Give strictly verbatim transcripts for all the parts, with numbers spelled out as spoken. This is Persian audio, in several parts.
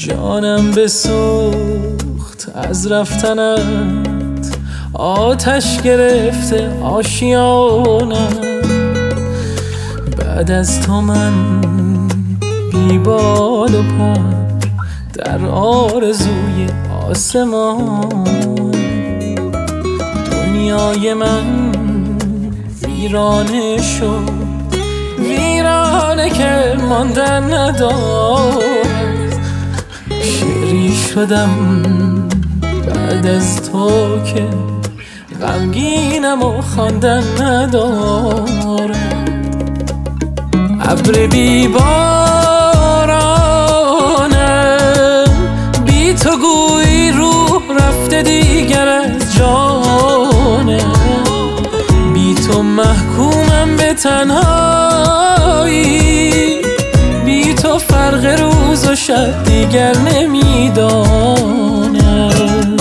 جانم بسوخت از رفتنت، آتش گرفته آشیانم. بعد از تو من بی بال و پر در آرزوی آسمان. دنیای من ویرانه شد، ویرانه که ماندن ندارد. شعری شدم بعد از تو که غمگینم و خواندن ندارد. ابر بی بارانم، بی تو گویی روح رفته دیگر از جانم. بی تو محکومم به تنهایی، بی تو فرق روز و شب دیگر نمیدانم.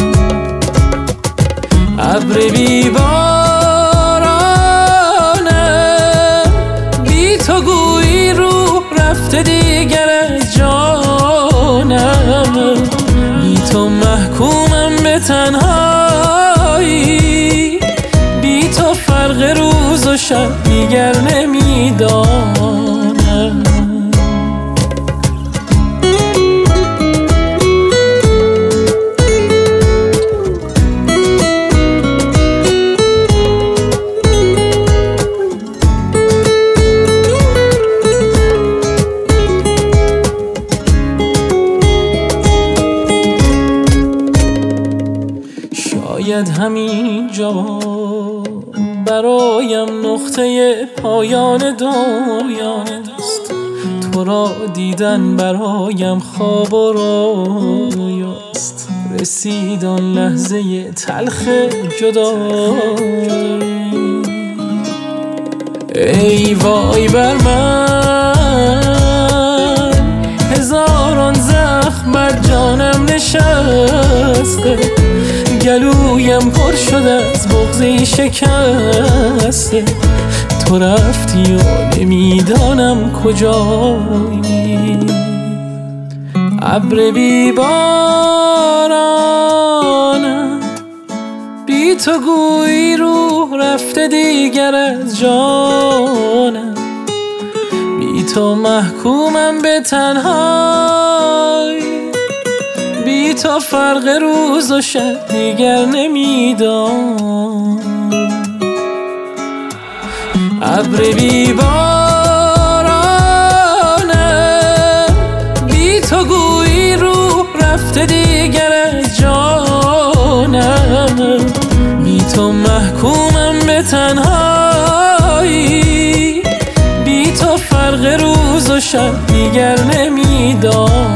ابر بی بارانم، بی تو گویی روح رفته دیگر از جانم. بی تو محکومم به تنهایی، بی تو فرق روز و شب دیگر نمیدانم. شاید همینجا برایم نقطه پایان دنیاست. تو را دیدن برایم خواب و رویاست. رسید آن لحظه تلخ جدایی. ای وای بر من، هزاران زخم بر جانم نشسته. گلویم پر شده از بغضی شکسته. تو رفتی و نمیدانم کجایی. ابر بی بارانم، بی تو گویی روح رفته دیگر از جانم. بی تو محکومم به تنهایی، بی تو فرق روز و شب دیگر نمیدانم. ابر بی بارانم، بی تو گویی روح رفته دیگر از جانم. بی تو محکومم به تنهایی، بی تو فرق روز و شب دیگر نمیدانم.